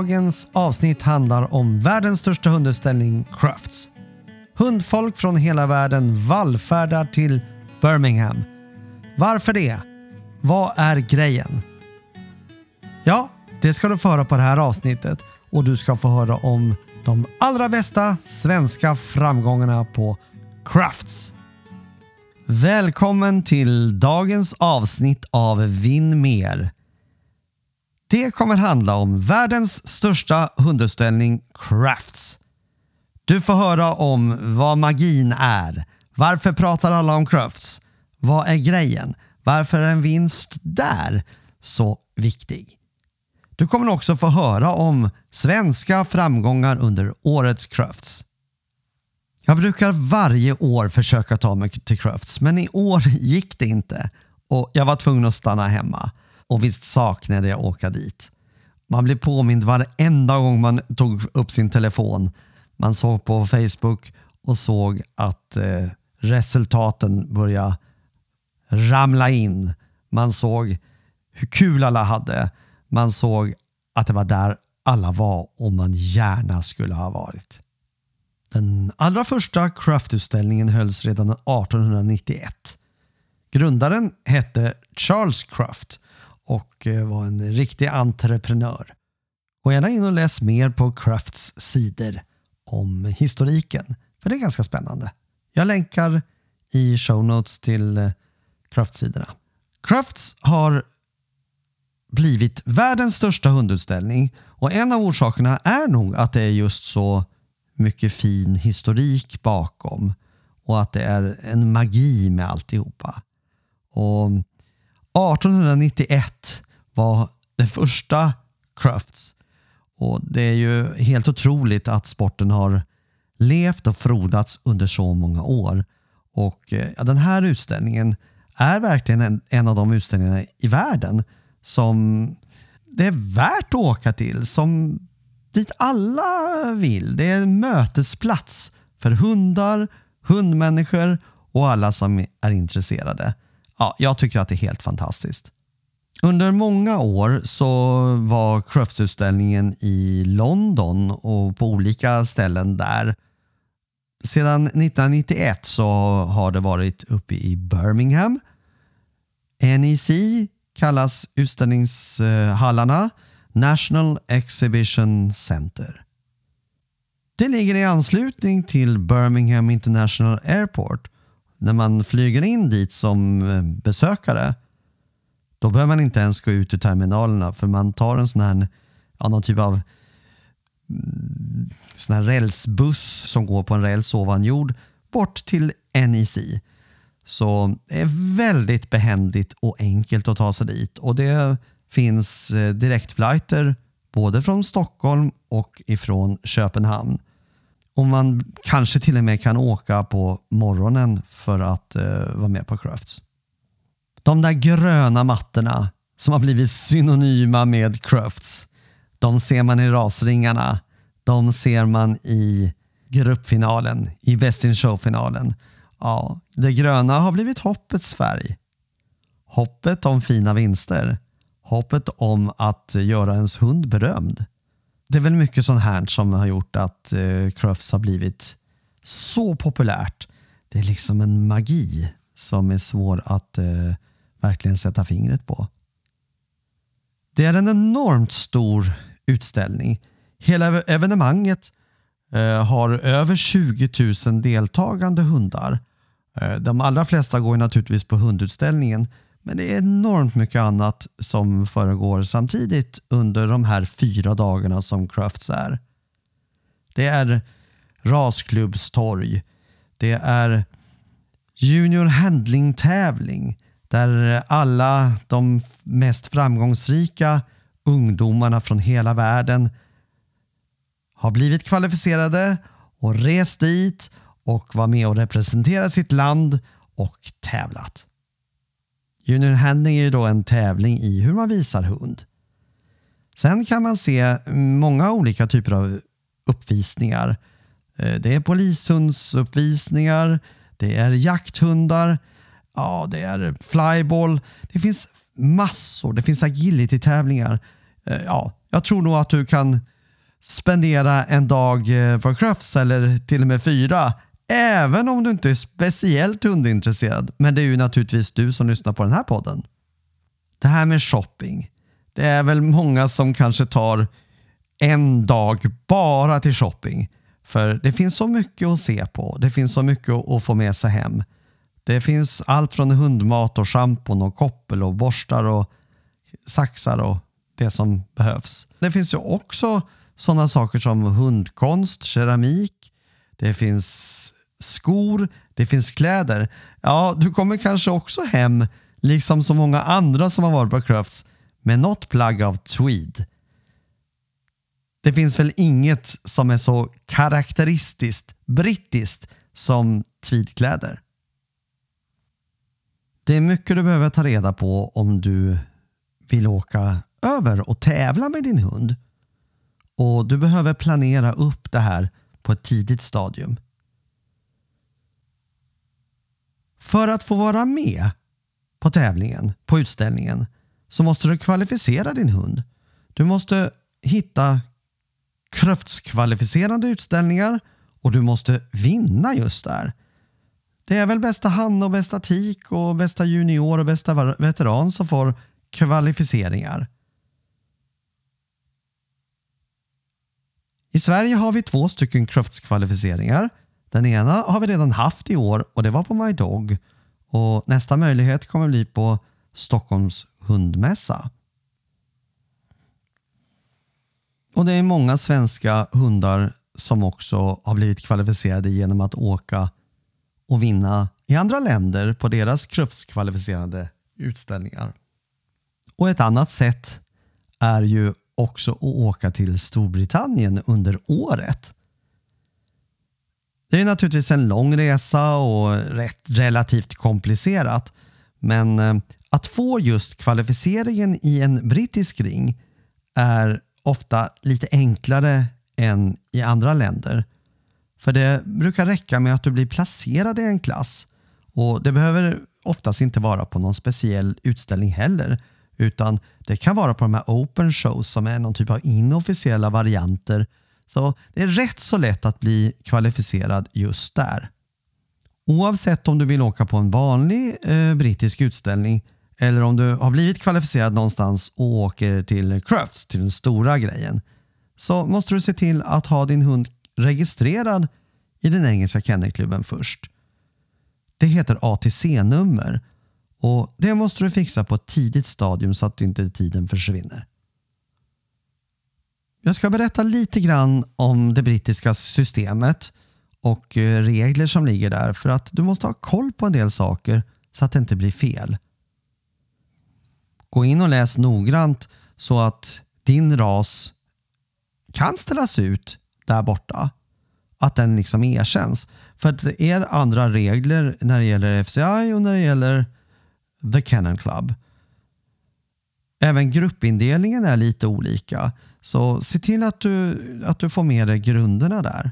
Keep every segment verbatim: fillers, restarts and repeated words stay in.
Dagens avsnitt handlar om världens största hundutställning, Crufts. Hundfolk från hela världen vallfärdar till Birmingham. Varför det? Vad är grejen? Ja, det ska du få höra på det här avsnittet, och du ska få höra om de allra bästa svenska framgångarna på Crufts. Välkommen till dagens avsnitt av Vinn mer. Det kommer handla om världens största hundutställning, Crufts. Du får höra om vad magin är. Varför pratar alla om Crufts? Vad är grejen? Varför är en vinst där så viktig? Du kommer också få höra om svenska framgångar under årets Crufts. Jag brukar varje år försöka ta mig till Crufts, men i år gick det inte. Och jag var tvungen att stanna hemma. Och visst saknade jag åka dit. Man blir påmind varenda gång man tog upp sin telefon. Man såg på Facebook och såg att eh, resultaten började ramla in. Man såg hur kul alla hade. Man såg att det var där alla var och man gärna skulle ha varit. Den allra första Cruft-utställningen hölls redan arton nittioett. Grundaren hette Charles Cruft och var en riktig entreprenör. Gå gärna in och läs mer på Crufts sidor om historiken, för det är ganska spännande. Jag länkar i show notes till Cruft-sidorna. Crufts har blivit världens största hundutställning, och en av orsakerna är nog att det är just så mycket fin historik bakom och att det är en magi med alltihopa. Och arton nittioett var det första Crufts, och det är ju helt otroligt att sporten har levt och frodats under så många år. Och ja, den här utställningen är verkligen en, en av de utställningarna i världen som det är värt att åka till, som dit alla vill. Det är en mötesplats för hundar, hundmänniskor och alla som är intresserade. Ja, jag tycker att det är helt fantastiskt. Under många år så var Crufts-utställningen i London och på olika ställen där. Sedan nittonhundranittioett så har det varit uppe i Birmingham. N E C kallas utställningshallarna National Exhibition Center. Det ligger i anslutning till Birmingham International Airport. När man flyger in dit som besökare, då behöver man inte ens gå ut ur terminalerna, för man tar en sån här, ja, någon typ av sån här rälsbuss som går på en räls ovan jord bort till N E C. Så det är väldigt behändigt och enkelt att ta sig dit, och det finns direktflighter både från Stockholm och ifrån Köpenhamn. Och man kanske till och med kan åka på morgonen för att uh, vara med på Crufts. De där gröna mattorna som har blivit synonyma med Crufts, de ser man i rasringarna. De ser man i gruppfinalen, i Best in Show-finalen. Ja, det gröna har blivit hoppets färg. Hoppet om fina vinster. Hoppet om att göra ens hund berömd. Det är väl mycket sånt här som har gjort att eh, Crufts har blivit så populärt. Det är liksom en magi som är svår att eh, verkligen sätta fingret på. Det är en enormt stor utställning. Hela evenemanget eh, har över tjugo tusen deltagande hundar. Eh, de allra flesta går naturligtvis på hundutställningen, men det är enormt mycket annat som föregår samtidigt under de här fyra dagarna som Crufts är. Det är rasklubbstorg. Det är junior handling tävling där alla de mest framgångsrika ungdomarna från hela världen har blivit kvalificerade och rest dit och var med och representera sitt land och tävlat. Junior handling är ju då en tävling i hur man visar hund. Sen kan man se många olika typer av uppvisningar. Det är polishundsuppvisningar, det är jakthundar, ja, det är flyball. Det finns massor, det finns agility-tävlingar. Ja, jag tror nog att du kan spendera en dag på Crufts eller till och med fyra, även om du inte är speciellt hundintresserad. Men det är ju naturligtvis du som lyssnar på den här podden. Det här med shopping. Det är väl många som kanske tar en dag bara till shopping. För det finns så mycket att se på. Det finns så mycket att få med sig hem. Det finns allt från hundmat och schampon och koppel och borstar och saxar och det som behövs. Det finns ju också sådana saker som hundkonst, keramik. Det finns skor, det finns kläder. Ja, du kommer kanske också hem, liksom så många andra som har varit på Crufts, med något plagg av tweed. Det finns väl inget som är så karaktäristiskt brittiskt som tweedkläder. Det är mycket du behöver ta reda på om du vill åka över och tävla med din hund. Och du behöver planera upp det här på ett tidigt stadium. För att få vara med på tävlingen, på utställningen, så måste du kvalificera din hund. Du måste hitta Crufts-kvalificerande utställningar och du måste vinna just där. Det är väl bästa han och bästa tik och bästa junior och bästa veteran som får kvalificeringar. I Sverige har vi två stycken Crufts-kvalificeringar. Den ena har vi redan haft i år och det var på My Dog. Och nästa möjlighet kommer bli på Stockholms hundmässa. Och det är många svenska hundar som också har blivit kvalificerade genom att åka och vinna i andra länder på deras Crufts-kvalificerade utställningar. Och ett annat sätt är ju också att åka till Storbritannien under året. Det är naturligtvis en lång resa och rätt relativt komplicerat. Men att få just kvalificeringen i en brittisk ring är ofta lite enklare än i andra länder. För det brukar räcka med att du blir placerad i en klass. Och det behöver oftast inte vara på någon speciell utställning heller. Utan det kan vara på de här open shows som är någon typ av inofficiella varianter. Så det är rätt så lätt att bli kvalificerad just där. Oavsett om du vill åka på en vanlig eh, brittisk utställning eller om du har blivit kvalificerad någonstans och åker till Crufts, till den stora grejen, så måste du se till att ha din hund registrerad i den engelska kennelklubben först. Det heter A T C-nummer och det måste du fixa på ett tidigt stadium så att inte tiden försvinner. Jag ska berätta lite grann om det brittiska systemet och regler som ligger där för att du måste ha koll på en del saker så att det inte blir fel. Gå in och läs noggrant så att din ras kan ställas ut där borta. Att den liksom erkänns. För att det är andra regler när det gäller F C I och när det gäller The Kennel Club. Även gruppindelningen är lite olika. Så se till att du, att du får med dig grunderna där.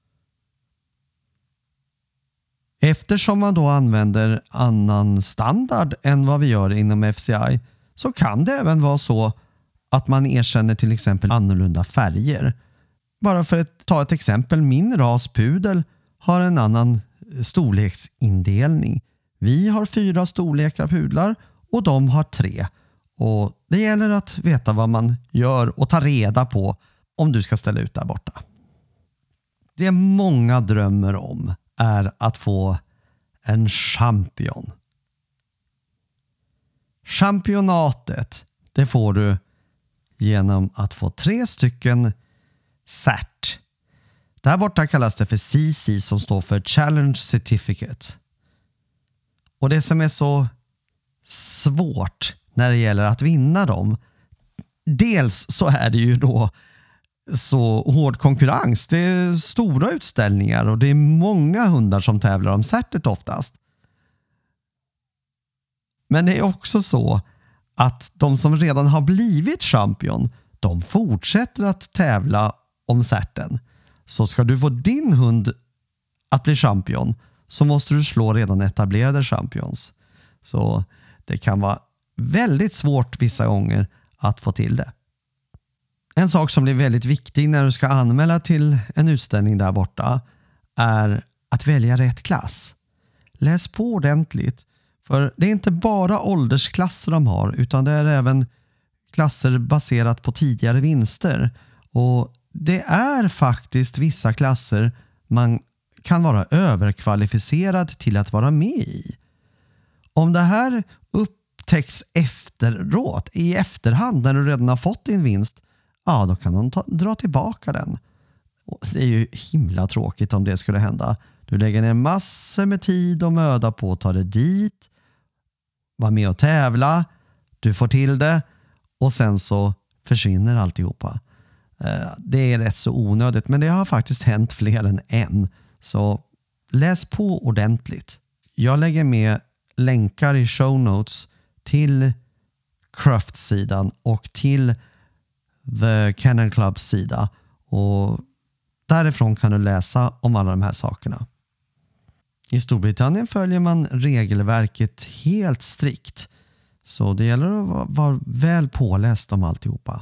Eftersom man då använder annan standard än vad vi gör inom F C I så kan det även vara så att man erkänner till exempel annorlunda färger. Bara för att ta ett exempel, min ras pudel har en annan storleksindelning. Vi har fyra storlekar pudlar och de har tre. Och det gäller att veta vad man gör och ta reda på om du ska ställa ut där borta. Det många drömmer om är att få en champion. Championatet, det får du genom att få tre stycken cert. Där borta kallas det för C C som står för Challenge Certificate. Och det som är så svårt när det gäller att vinna dem, dels så är det ju då så hård konkurrens. Det är stora utställningar och det är många hundar som tävlar om certet oftast. Men det är också så att de som redan har blivit champion, de fortsätter att tävla om certen. Så ska du få din hund att bli champion så måste du slå redan etablerade champions. Så det kan vara väldigt svårt vissa gånger att få till det. En sak som blir väldigt viktig när du ska anmäla till en utställning där borta är att välja rätt klass. Läs på ordentligt, för det är inte bara åldersklasser de har utan det är även klasser baserat på tidigare vinster. Och det är faktiskt vissa klasser man kan vara överkvalificerad till att vara med i. Om det här upptäcks efteråt, i efterhand när du redan har fått din vinst, ja då kan de ta, dra tillbaka den. Och det är ju himla tråkigt om det skulle hända. Du lägger ner massor med tid och möda på att ta dig dit, vara med och tävla, du får till det och sen så försvinner alltihopa. Det är rätt så onödigt, men det har faktiskt hänt fler än en. Så läs på ordentligt. Jag lägger med länkar i show notes till Crufts-sidan och till The Kennel Clubs sida. Och därifrån kan du läsa om alla de här sakerna. I Storbritannien följer man regelverket helt strikt. Så det gäller att vara väl påläst om alltihopa.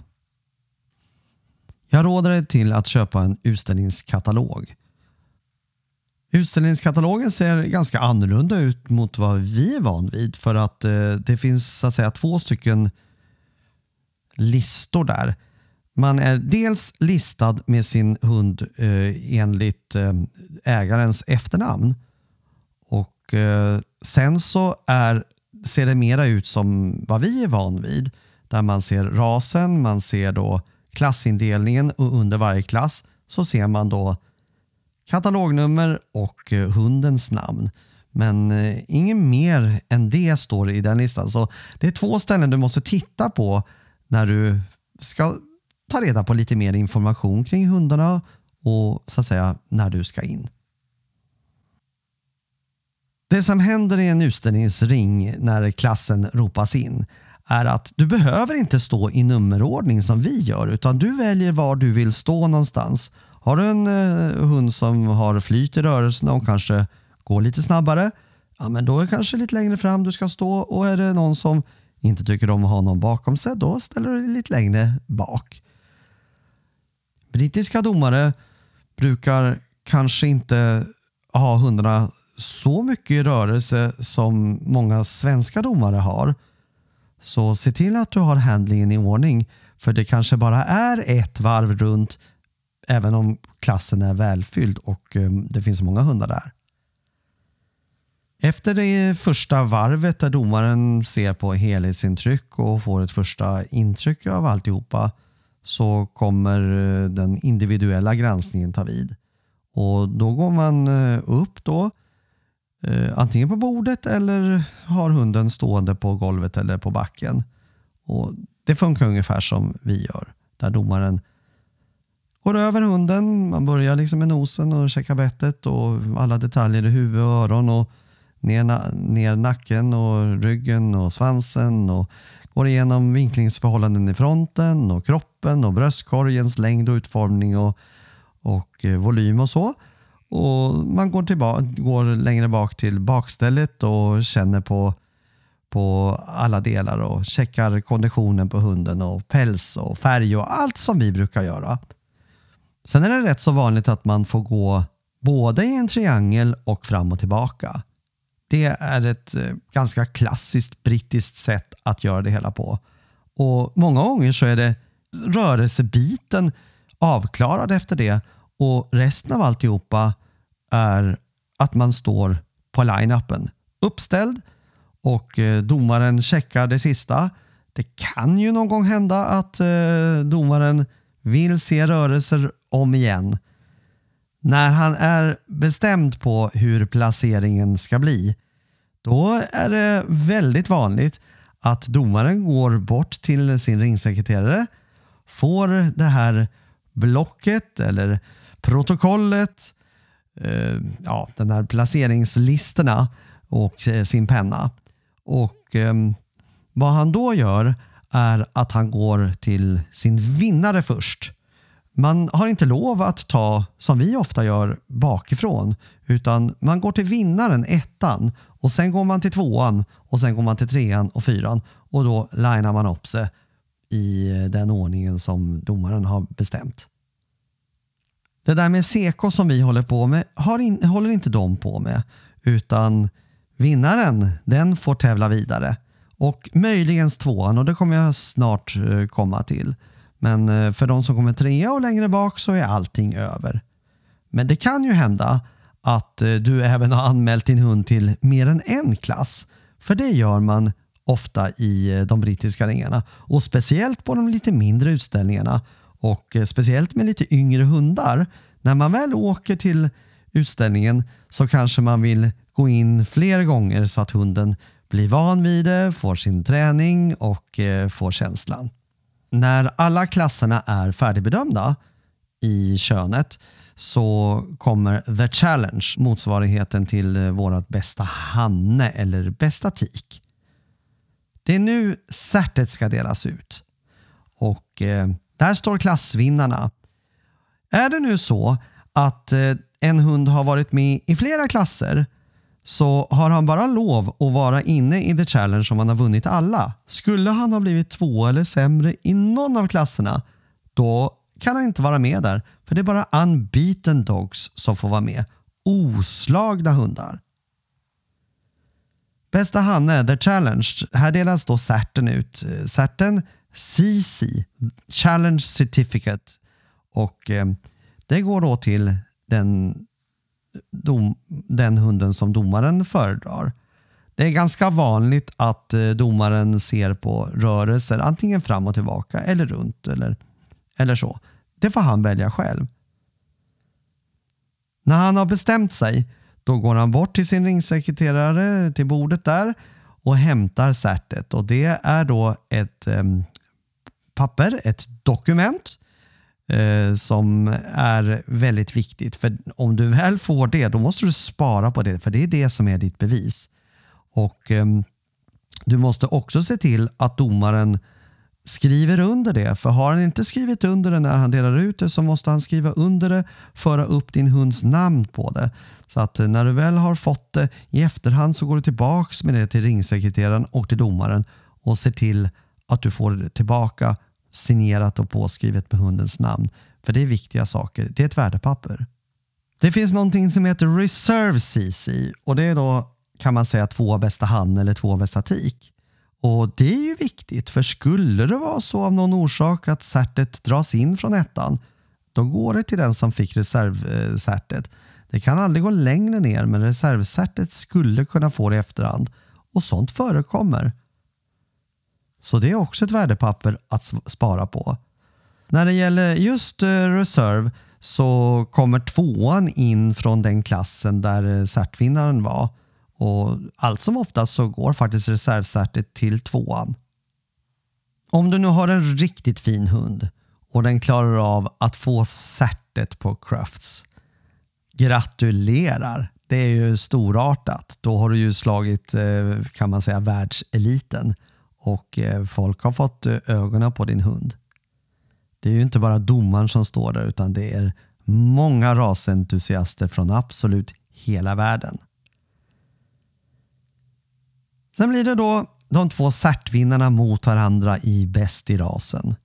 Jag råder dig till att köpa en utställningskatalog. Utställningskatalogen ser ganska annorlunda ut mot vad vi är van vid, för att eh, det finns så att säga två stycken listor där. Man är dels listad med sin hund eh, enligt eh, ägarens efternamn och eh, sen så är, ser det mera ut som vad vi är van vid, där man ser rasen, man ser då klassindelningen och under varje klass så ser man då katalognummer och eh, hundens namn. Men eh, inget mer än det står i den listan. Så det är två ställen du måste titta på när du ska ta reda på lite mer information kring hundarna och så att säga när du ska in. Det som händer i en utställningsring när klassen ropas in är att du behöver inte stå i nummerordning som vi gör, utan du väljer var du vill stå någonstans. Har du en eh, hund som har flyt i rörelserna och kanske går lite snabbare, ja men då är det kanske lite längre fram du ska stå, och är det någon som inte tycker om att ha någon bakom sig, då ställer du dig lite längre bak. Brittiska domare brukar kanske inte ha hundarna så mycket i rörelse som många svenska domare har. Så se till att du har handlingen i ordning, för det kanske bara är ett varv runt även om klassen är välfylld och det finns många hundar där. Efter det första varvet där domaren ser på helhetsintryck och får ett första intryck av alltihopa, så kommer den individuella granskningen ta vid. Och då går man upp då antingen på bordet eller har hunden stående på golvet eller på backen. Och det funkar ungefär som vi gör, där domaren går över hunden, man börjar liksom med nosen och checkar bettet och alla detaljer i huvud och öron och ner, ner nacken och ryggen och svansen och går igenom vinklingsförhållanden i fronten och kroppen och bröstkorgens längd och utformning och, och volym och så. Och man går, tillbaka, går längre bak till bakstället och känner på, på alla delar och checkar konditionen på hunden och päls och färg och allt som vi brukar göra. Sen är det rätt så vanligt att man får gå både i en triangel och fram och tillbaka. Det är ett ganska klassiskt brittiskt sätt att göra det hela på. Och många gånger så är det rörelsebiten avklarad efter det, och resten av alltihopa är att man står på line-upen uppställd och domaren checkar det sista. Det kan ju någon gång hända att domaren vill se rörelser om igen. När han är bestämd på hur placeringen ska bli, då är det väldigt vanligt att domaren går bort till sin ringsekreterare, får det här blocket eller protokollet, eh, ja, den här placeringslistorna och eh, sin penna. Och eh, vad han då gör är att han går till sin vinnare först. Man har inte lov att ta, som vi ofta gör, bakifrån, utan man går till vinnaren, ettan, och sen går man till tvåan och sen går man till trean och fyran, och då linar man upp sig i den ordningen som domaren har bestämt. Det där med C K som vi håller på med har in, håller inte de på med, utan vinnaren, den får tävla vidare. Och möjligen tvåan, och det kommer jag snart komma till. Men för de som kommer trea och längre bak så är allting över. Men det kan ju hända att du även har anmält din hund till mer än en klass. För det gör man ofta i de brittiska ringarna. Och speciellt på de lite mindre utställningarna. Och speciellt med lite yngre hundar. När man väl åker till utställningen så kanske man vill gå in fler gånger så att hunden blir van vid det, får sin träning och eh, får känslan. När alla klasserna är färdigbedömda i könet så kommer The Challenge, motsvarigheten till eh, vårat bästa hanne eller bästa tik. Det är nu certet ska delas ut. Och eh, där står klassvinnarna. Är det nu så att eh, en hund har varit med i flera klasser så har han bara lov att vara inne i The Challenge om han har vunnit alla. Skulle han ha blivit två eller sämre i någon av klasserna, då kan han inte vara med där. För det är bara unbeaten dogs som får vara med. Oslagna hundar. Bästa hanne, The Challenge. Här delas då certen ut. Certen C C, Challenge Certificate. Och eh, det går då till den Dom, den hunden som domaren föredrar. Det är ganska vanligt att eh, domaren ser på rörelser antingen fram och tillbaka eller runt eller, eller så. Det får han välja själv. När han har bestämt sig, då går han bort till sin ringsekreterare till bordet där och hämtar certet. Och det är då ett eh, papper, ett dokument Eh, som är väldigt viktigt. För om du väl får det, då måste du spara på det, för det är det som är ditt bevis. Och eh, du måste också se till att domaren skriver under det, för har han inte skrivit under det när han delar ut det så måste han skriva under det, föra upp din hunds namn på det. Så att när du väl har fått det i efterhand så går du tillbaks med det till ringsekreteraren och till domaren och ser till att du får det tillbaka signerat och påskrivet med hundens namn. För det är viktiga saker. Det är ett värdepapper. Det finns någonting som heter Reserve C C och det är då, kan man säga, två bästa han eller två bästa tik. Och det är ju viktigt, för skulle det vara så av någon orsak att certet dras in från ettan, då går det till den som fick reservcertet. Det kan aldrig gå längre ner, men reservcertet skulle kunna få det i efterhand. Och sånt förekommer. Så det är också ett värdepapper att spara på. När det gäller just reserve så kommer tvåan in från den klassen där certvinnaren var. Och allt som oftast så går faktiskt reservcertet till tvåan. Om du nu har en riktigt fin hund och den klarar av att få certet på Crufts, gratulerar. Det är ju storartat. Då har du ju slagit, kan man säga, världseliten. Och folk har fått ögonen på din hund. Det är ju inte bara domaren som står där, utan det är många rasentusiaster från absolut hela världen. Sen blir det då de två certvinnarna mot varandra i bäst i rasen.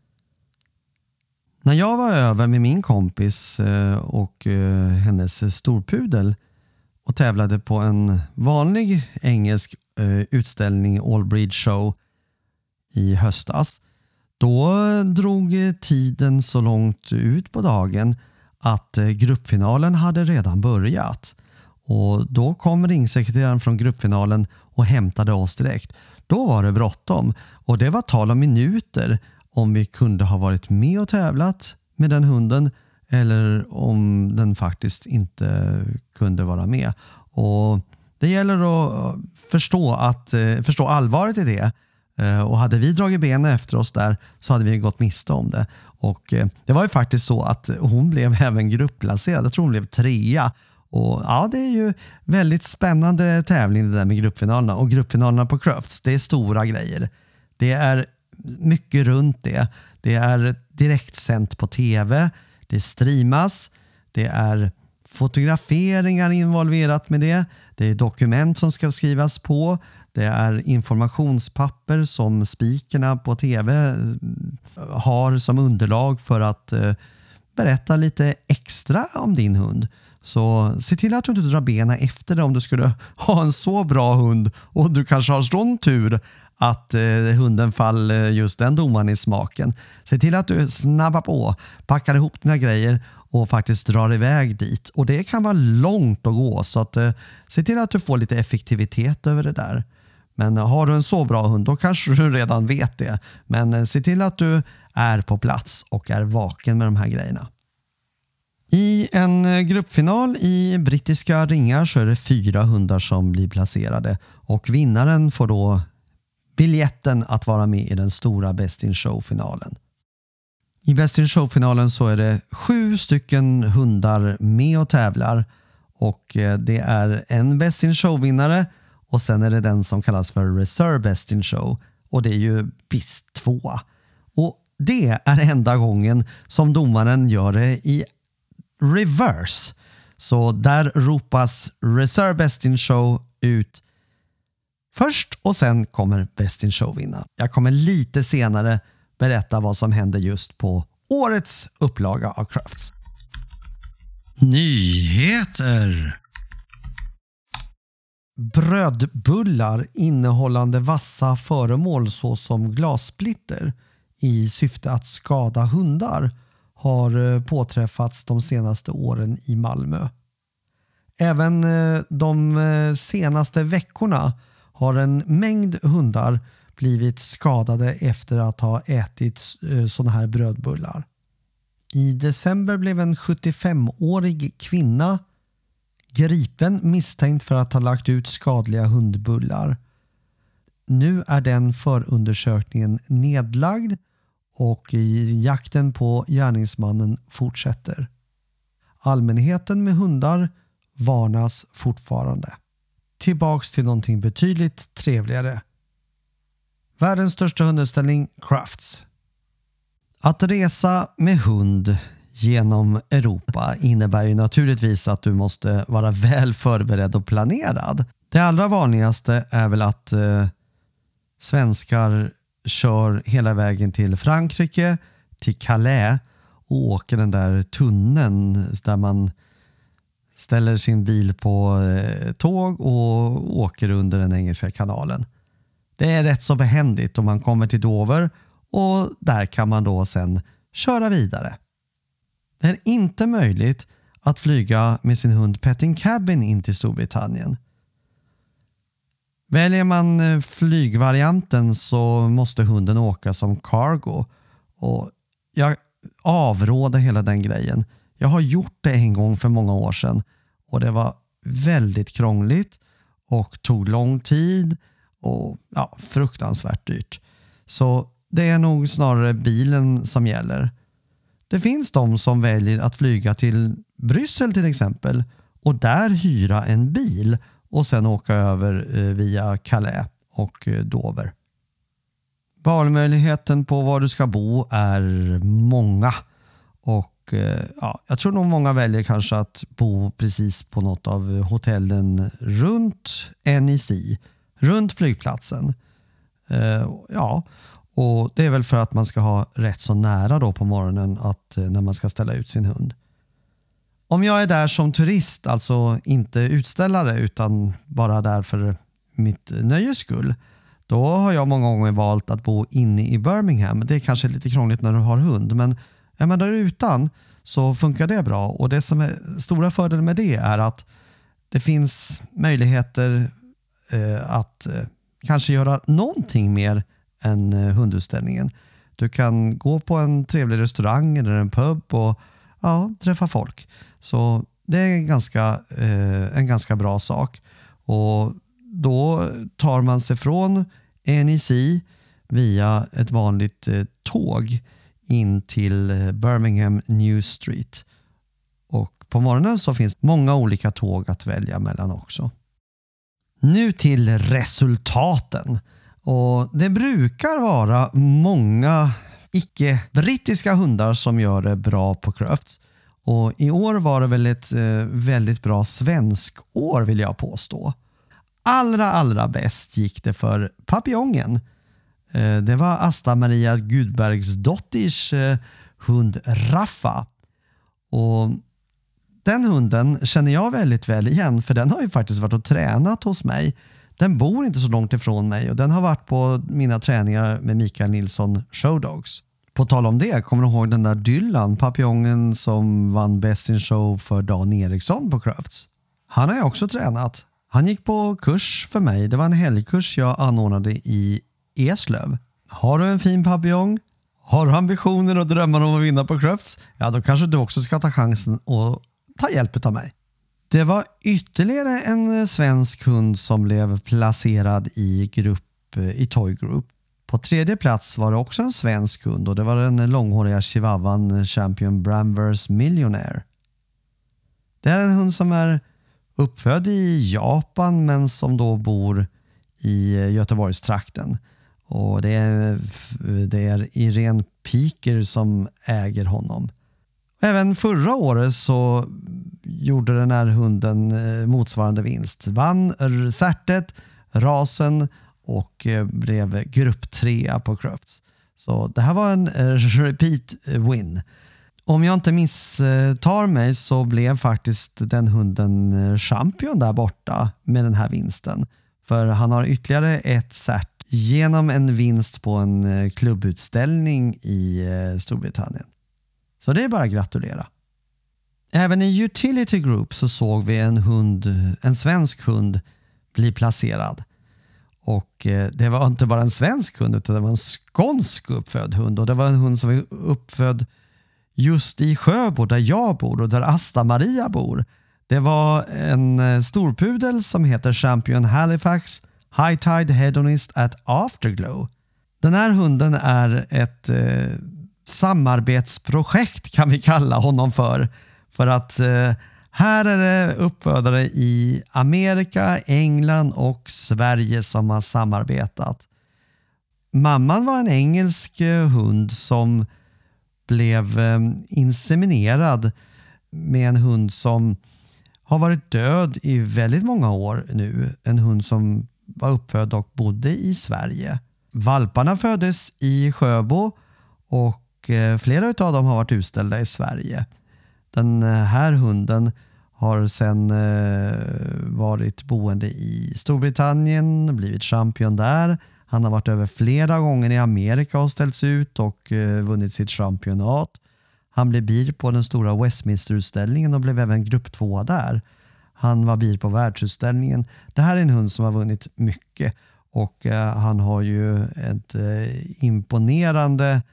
När jag var över med min kompis och hennes storpudel och tävlade på en vanlig engelsk utställning, All Breed Show, i höstas, då drog tiden så långt ut på dagen att gruppfinalen hade redan börjat. Och då kom ringsekreteraren från gruppfinalen och hämtade oss direkt. Då var det bråttom och det var tal om minuter om vi kunde ha varit med och tävlat med den hunden eller om den faktiskt inte kunde vara med. Och det gäller att förstå, att, förstå allvaret i det. Och hade vi dragit benen efter oss där så hade vi gått miste om det. Och det var ju faktiskt så att hon blev även gruppplacerad. Jag tror hon blev trea. Och ja, det är ju väldigt spännande tävling det där med gruppfinalerna. Och gruppfinalerna på Crufts, det är stora grejer. Det är mycket runt det. Det är direktsänt på tv. Det streamas. Det är fotograferingar involverat med det. Det är dokument som ska skrivas på. Det är informationspapper som speakerna på tv har som underlag för att berätta lite extra om din hund. Så se till att du inte drar benen efter det om du skulle ha en så bra hund och du kanske har sån tur att eh, hunden faller just den domaren i smaken. Se till att du snabbar på, packar ihop dina grejer och faktiskt drar iväg dit. Och det kan vara långt att gå, så att, eh, se till att du får lite effektivitet över det där. Men har du en så bra hund, då kanske du redan vet det. Men eh, se till att du är på plats och är vaken med de här grejerna. I en gruppfinal i brittiska ringar så är det fyra hundar som blir placerade. Och vinnaren får då biljetten att vara med i den stora Best in Show-finalen. I Best in Show-finalen så är det sju stycken hundar med och tävlar. Och det är en Best in Show-vinnare och sen är det den som kallas för Reserve Best in Show. Och det är ju B I S två. Och det är enda gången som domaren gör det i reverse. Så där ropas Reserve Best in Show ut först och sen kommer Best in Show vinna. Jag kommer lite senare berätta vad som hände just på årets upplaga av Crufts. Nyheter! Brödbullar innehållande vassa föremål såsom glassplitter i syfte att skada hundar har påträffats de senaste åren i Malmö. Även de senaste veckorna har en mängd hundar blivit skadade efter att ha ätit sådana här brödbullar. I december blev en sjuttiofemårig kvinna gripen misstänkt för att ha lagt ut skadliga hundbullar. Nu är den förundersökningen nedlagd och jakten på gärningsmannen fortsätter. Allmänheten med hundar varnas fortfarande. Tillbaks till någonting betydligt trevligare. Världens största hundutställning, Crufts. Att resa med hund genom Europa innebär ju naturligtvis att du måste vara väl förberedd och planerad. Det allra vanligaste är väl att eh, svenskar kör hela vägen till Frankrike, till Calais och åker den där tunneln där man ställer sin bil på eh, tåg och åker under den engelska kanalen. Det är rätt så behändigt om man kommer till Dover och där kan man då sen köra vidare. Det är inte möjligt att flyga med sin hund Petting Cabin in till Storbritannien. Väljer man flygvarianten så måste hunden åka som cargo och jag avråder hela den grejen. Jag har gjort det en gång för många år sedan och det var väldigt krångligt och tog lång tid och ja, fruktansvärt dyrt. Så det är nog snarare bilen som gäller. Det finns de som väljer att flyga till Bryssel till exempel och där hyra en bil och sen åka över via Calais och Dover. Valmöjligheten på var du ska bo är många och ja, jag tror nog många väljer kanske att bo precis på något av hotellen runt N I C, runt flygplatsen. Ja, och det är väl för att man ska ha rätt så nära då på morgonen att när man ska ställa ut sin hund. Om jag är där som turist, alltså inte utställare utan bara där för mitt nöjes skull, då har jag många gånger valt att bo inne i Birmingham. Det är kanske lite krångligt när du har hund, men är man där utan så funkar det bra. Och det som är stora fördelen med det är att det finns möjligheter eh, att eh, kanske göra någonting mer än eh, hundutställningen. Du kan gå på en trevlig restaurang eller en pub och ja, träffa folk. Så det är en ganska, eh, en ganska bra sak. Och då tar man sig från N I C via ett vanligt eh, tåg in till eh, Birmingham New Street. Och på morgonen så finns många olika tåg att välja mellan också. Nu till resultaten. Och det brukar vara många icke-brittiska hundar som gör det bra på Crufts. Och i år var det väl ett eh, väldigt bra svensk år vill jag påstå. Allra, allra bäst gick det för papillongen. Det var Asta Maria Gudbergsdottirs hund Raffa. Och den hunden känner jag väldigt väl igen, för den har ju faktiskt varit och tränat hos mig. Den bor inte så långt ifrån mig och den har varit på mina träningar med Mikael Nilsson Showdogs. På tal om det, kommer du ihåg den där Dylan, papillongen som vann Best in Show för Dan Eriksson på Crufts? Han har jag också tränat. Han gick på kurs för mig. Det var en helgkurs jag anordnade i Eslöv. Har du en fin papillon? Har du ambitioner och drömmar om att vinna på Crufts? Ja, då kanske du också ska ta chansen och ta hjälp av mig. Det var ytterligare en svensk hund som blev placerad i grupp i Toy Group. På tredje plats var det också en svensk hund och det var den långhåriga chihuahuan Champion Bramverse Millionaire. Det är en hund som är uppfödd i Japan men som då bor i Göteborgstrakten. Och det är, det är Irene Piker som äger honom. Även förra året så gjorde den här hunden motsvarande vinst. Vann Särtet, rasen och blev grupp trea på Crufts. Så det här var en repeat win. Om jag inte misstar mig så blev faktiskt den hunden champion där borta med den här vinsten. För han har ytterligare ett cert genom en vinst på en klubbutställning i Storbritannien. Så det är bara att gratulera. Även i Utility Group så såg vi en hund, en svensk hund bli placerad. Och det var inte bara en svensk hund utan det var en skånsk uppfödd hund. Och det var en hund som var uppfödd just i Sjöbo där jag bor och där Asta Maria bor. Det var en storpudel som heter Champion Halifax High Tide Hedonist at Afterglow. Den här hunden är ett eh, samarbetsprojekt kan vi kalla honom för. För att eh, här är det uppfödare i Amerika, England och Sverige som har samarbetat. Mamman var en engelsk eh, hund som blev eh, inseminerad med en hund som har varit död i väldigt många år nu. En hund som var uppfödd och bodde i Sverige. Valparna föddes i Sjöbo och eh, flera av dem har varit utställda i Sverige. Den här hunden har sedan eh, varit boende i Storbritannien, blivit champion där. Han har varit över flera gånger i Amerika och ställts ut och eh, vunnit sitt championat. Han blev bir på den stora Westminster-utställningen och blev även grupp två där. Han var bir på världsutställningen. Det här är en hund som har vunnit mycket och eh, han har ju ett eh, imponerande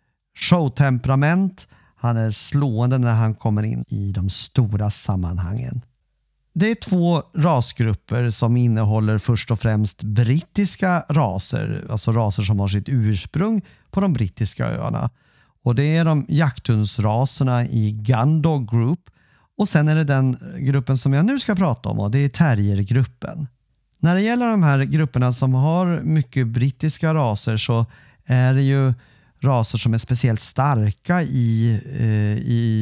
showtemperament. Han är slående när han kommer in i de stora sammanhangen. Det är två rasgrupper som innehåller först och främst brittiska raser, alltså raser som har sitt ursprung på de brittiska öarna. Och det är de jakthundsraserna i Gundog Group. Och sen är det den gruppen som jag nu ska prata om och det är terriergruppen. När det gäller de här grupperna som har mycket brittiska raser så är det ju raser som är speciellt starka i, eh,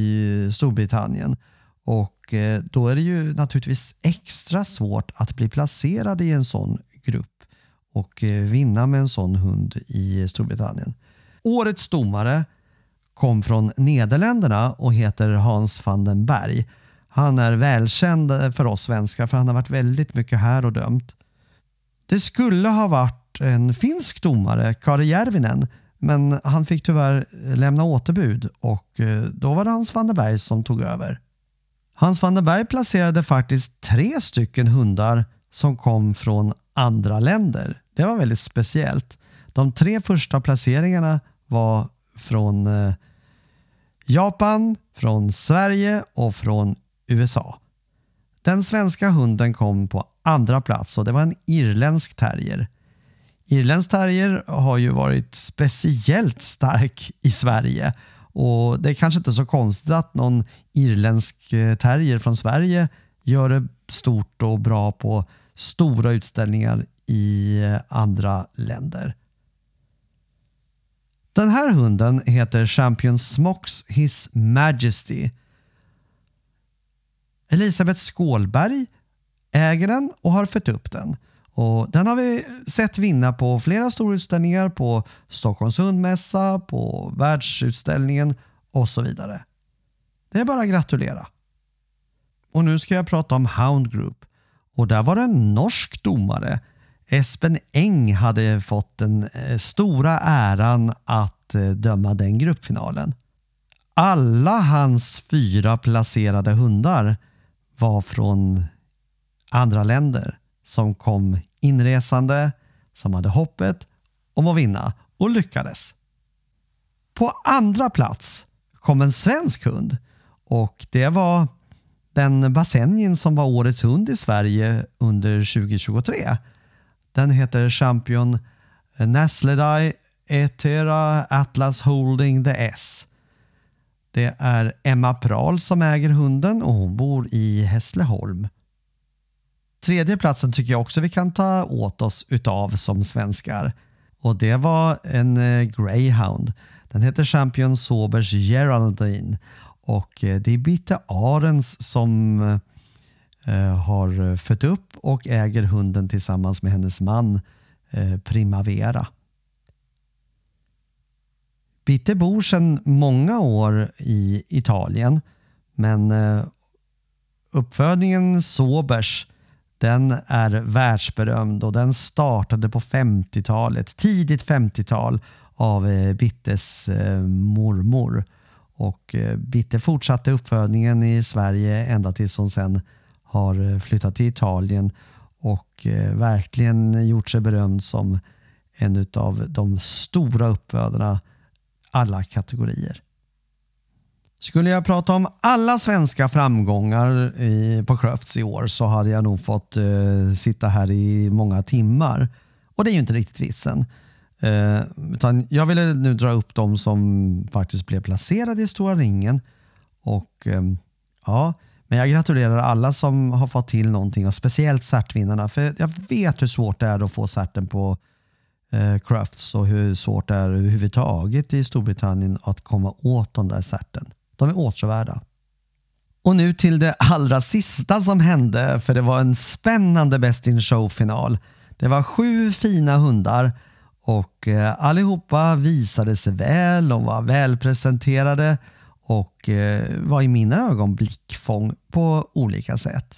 i Storbritannien. Och eh, då är det ju naturligtvis extra svårt att bli placerad i en sån grupp och eh, vinna med en sån hund i Storbritannien. Årets domare kom från Nederländerna och heter Hans van den Berg. Han är välkänd för oss svenskar för han har varit väldigt mycket här och dömt. Det skulle ha varit en finsk domare, Kari Järvinen, men han fick tyvärr lämna återbud och då var det Hans van den Berg som tog över. Hans van den Berg placerade faktiskt tre stycken hundar som kom från andra länder. Det var väldigt speciellt. De tre första placeringarna var från eh, Japan, från Sverige och från U S A. Den svenska hunden kom på andra plats och det var en irländsk terrier. Irländsk terrier har ju varit speciellt stark i Sverige och det är kanske inte så konstigt att någon irländsk terrier från Sverige gör det stort och bra på stora utställningar i andra länder. Den här hunden heter Champion Smocks His Majesty. Elisabeth Skålberg äger den och har fött upp den. Och den har vi sett vinna på flera storutställningar, på Stockholms hundmässa, på världsutställningen och så vidare. Det är bara att gratulera. Och nu ska jag prata om Hound Group. Och där var det en norsk domare. Espen Eng hade fått den stora äran att döma den gruppfinalen. Alla hans fyra placerade hundar var från andra länder som kom inresande, som hade hoppet om att vinna och lyckades. På andra plats kom en svensk hund och det var den Basenjin som var årets hund i Sverige under tjugo tjugotre. Den heter Champion Nasledai Etera Atlas Holding the S. Det är Emma Pral som äger hunden och hon bor i Hässleholm. Tredje platsen tycker jag också vi kan ta åt oss utav som svenskar. Och det var en greyhound. Den heter Champion Sobers Geraldine. Och det är Bitte Arens som eh, har fött upp och äger hunden tillsammans med hennes man eh, Primavera. Bitte bor sedan många år i Italien, men eh, uppfödningen Sobers, den är världsberömd och den startade på femtiotalet, tidigt femtiotal av eh, Bittes eh, mormor. Och eh, Bitte fortsatte uppfödningen i Sverige ända tills hon sen har flyttat till Italien och eh, verkligen gjort sig berömd som en av de stora uppfödarna alla kategorier. Skulle jag prata om alla svenska framgångar i, på Crufts i år så hade jag nog fått eh, sitta här i många timmar. Och det är ju inte riktigt vitsen. Eh, utan jag ville nu dra upp dem som faktiskt blev placerade i stora ringen. Och eh, ja, men jag gratulerar alla som har fått till någonting och speciellt certvinnarna. För jag vet hur svårt det är att få certen på eh, Crufts och hur svårt det är överhuvudtaget i Storbritannien att komma åt de där certen. De är åtråvärda. Och nu till det allra sista som hände, för det var en spännande Best in Show-final. Det var sju fina hundar och eh, allihopa visade sig väl och var välpresenterade och eh, var i mina ögon blickfång på olika sätt.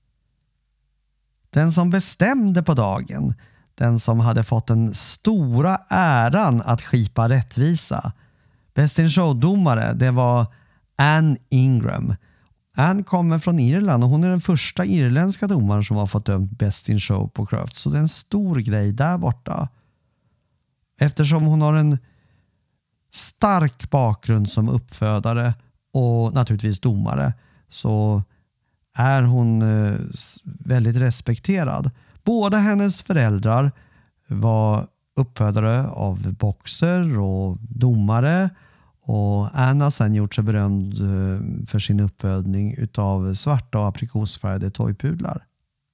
Den som bestämde på dagen, den som hade fått den stora äran att skipa rättvisa, Best in Show-domare, det var Anne Ingram. Anne kommer från Irland och hon är den första irländska domaren som har fått dömt Best in Show på Crufts. Så det är en stor grej där borta. Eftersom hon har en stark bakgrund som uppfödare och naturligtvis domare så är hon väldigt respekterad. Båda hennes föräldrar var uppfödare av boxer och domare. Och Anna har sen gjort sig berömd för sin uppfödning utav svarta och aprikosfärgade toypudlar.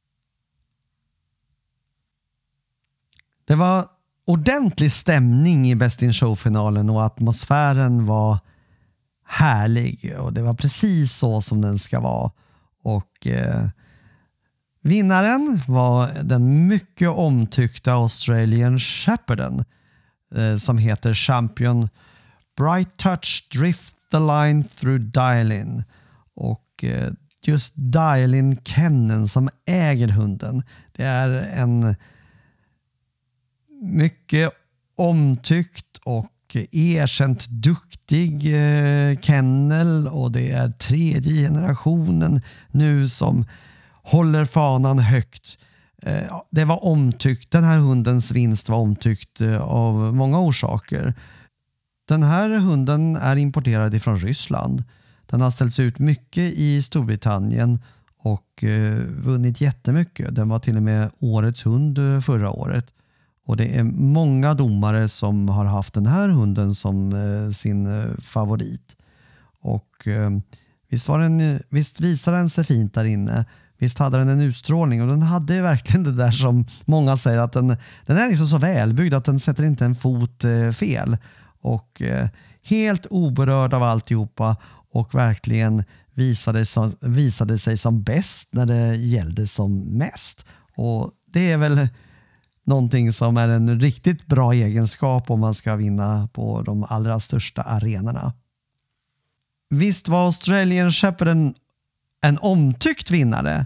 Det var ordentlig stämning i Best in Show-finalen och atmosfären var härlig. Och det var precis så som den ska vara. Och eh, vinnaren var den mycket omtyckta Australian Shepherden eh, som heter Champion Bright Touch Drift the Line Through Dialin. Och eh, just Dialin Kennen som äger hunden, det är en mycket omtyckt och erkänt duktig eh, kennel och det är tredje generationen nu som håller fanan högt. Eh, det var omtyckt. Den här hundens vinst var omtyckt eh, av många orsaker. Den här hunden är importerad ifrån Ryssland. Den har ställts ut mycket i Storbritannien och eh, vunnit jättemycket. Den var till och med årets hund förra året. Och det är många domare som har haft den här hunden som eh, sin eh, favorit. Och eh, visst, var den, visst visade den sig fint där inne. Visst hade den en utstrålning och den hade verkligen det där som många säger att den, den är liksom så välbyggd att den sätter inte en fot eh, fel. Och eh, helt oberörd av alltihopa och verkligen visade, som, visade sig som bäst när det gällde som mest. Och det är väl någonting som är en riktigt bra egenskap om man ska vinna på de allra största arenorna. Visst var Australian Shepherd en, en omtyckt vinnare.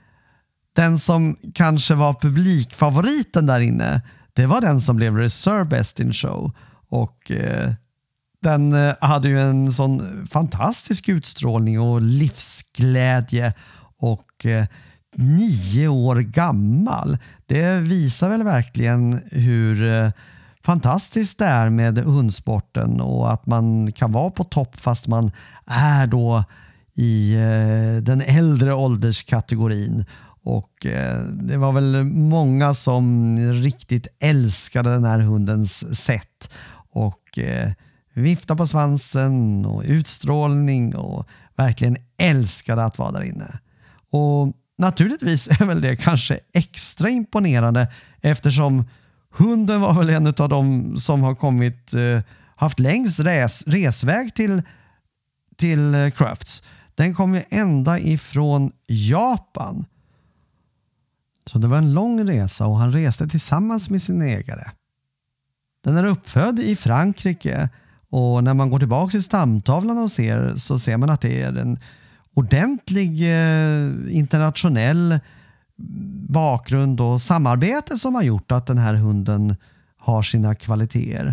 Den som kanske var publikfavoriten där inne, det var den som blev Reserve Best in Show. Och eh, den eh, hade ju en sån fantastisk utstrålning och livsglädje och eh, nio år gammal. Det visar väl verkligen hur eh, fantastiskt det är med hundsporten och att man kan vara på topp fast man är då i eh, den äldre ålderskategorin. Och eh, det var väl många som riktigt älskade den här hundens sätt och eh, vifta på svansen och utstrålning och verkligen älskade att vara där inne. Och naturligtvis är väl det kanske extra imponerande eftersom hunden var väl en av de som har kommit eh, haft längst res, resväg till, till Crufts. Den kom ju ända ifrån Japan. Så det var en lång resa och han reste tillsammans med sin ägare. Den är uppfödd i Frankrike och när man går tillbaka till stamtavlan och ser så ser man att det är en ordentlig eh, internationell bakgrund och samarbete som har gjort att den här hunden har sina kvaliteter.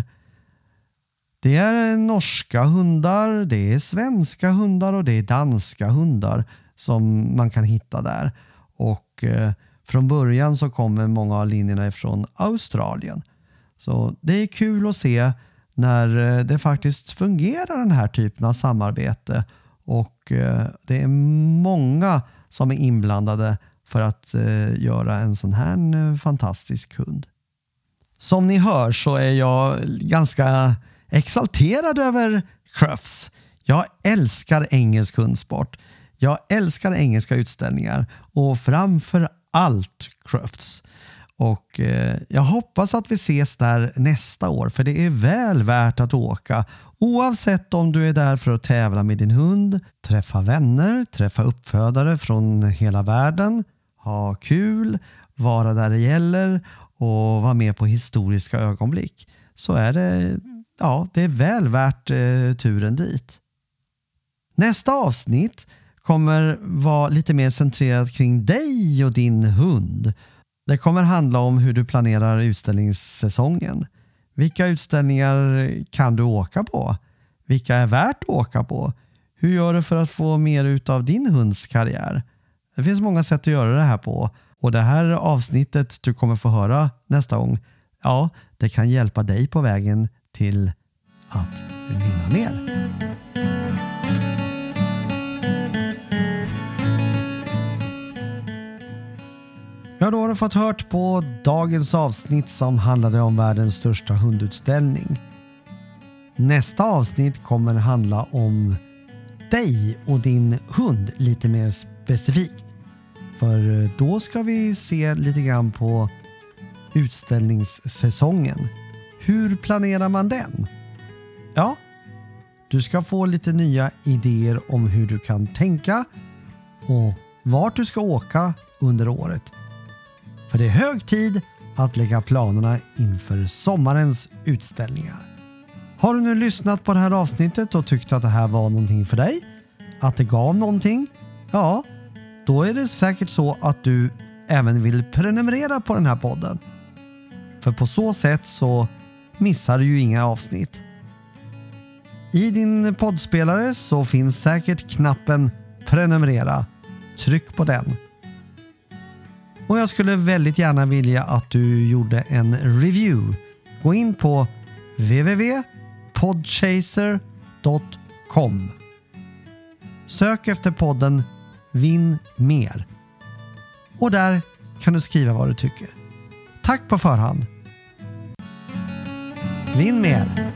Det är norska hundar, det är svenska hundar och det är danska hundar som man kan hitta där. Och eh, från början så kommer många av linjerna ifrån Australien. Så det är kul att se när det faktiskt fungerar den här typen av samarbete och eh, det är många som är inblandade för att eh, göra en sån här eh, fantastisk hund. Som ni hör så är jag ganska exalterad över Crufts. Jag älskar engelsk hundsport. Jag älskar engelska utställningar och framför allt Crufts. Och eh, jag hoppas att vi ses där nästa år för det är väl värt att åka oavsett om du är där för att tävla med din hund, träffa vänner, träffa uppfödare från hela världen, ha kul, vara där det gäller och vara med på historiska ögonblick. Så är det, ja, det är väl värt eh, turen dit. Nästa avsnitt kommer vara lite mer centrerat kring dig och din hund. Det kommer handla om hur du planerar utställningssäsongen. Vilka utställningar kan du åka på? Vilka är värt att åka på? Hur gör du för att få mer ut av din hunds karriär? Det finns många sätt att göra det här på. Och det här avsnittet du kommer få höra nästa gång, ja, det kan hjälpa dig på vägen till att vinna mer. Ja, då har du fått hört på dagens avsnitt som handlade om världens största hundutställning. Nästa avsnitt kommer handla om dig och din hund lite mer specifikt. För då ska vi se lite grann på utställningssäsongen. Hur planerar man den? Ja, du ska få lite nya idéer om hur du kan tänka och vart du ska åka under året. För det är hög tid att lägga planerna inför sommarens utställningar. Har du nu lyssnat på det här avsnittet och tyckt att det här var någonting för dig? Att det gav någonting? Ja, då är det säkert så att du även vill prenumerera på den här podden. För på så sätt så missar du ju inga avsnitt. I din poddspelare så finns säkert knappen prenumerera. Tryck på den. Och jag skulle väldigt gärna vilja att du gjorde en review. Gå in på w w w punkt podchaser punkt com. Sök efter podden Vinn mer. Och där kan du skriva vad du tycker. Tack på förhand. Vinn mer!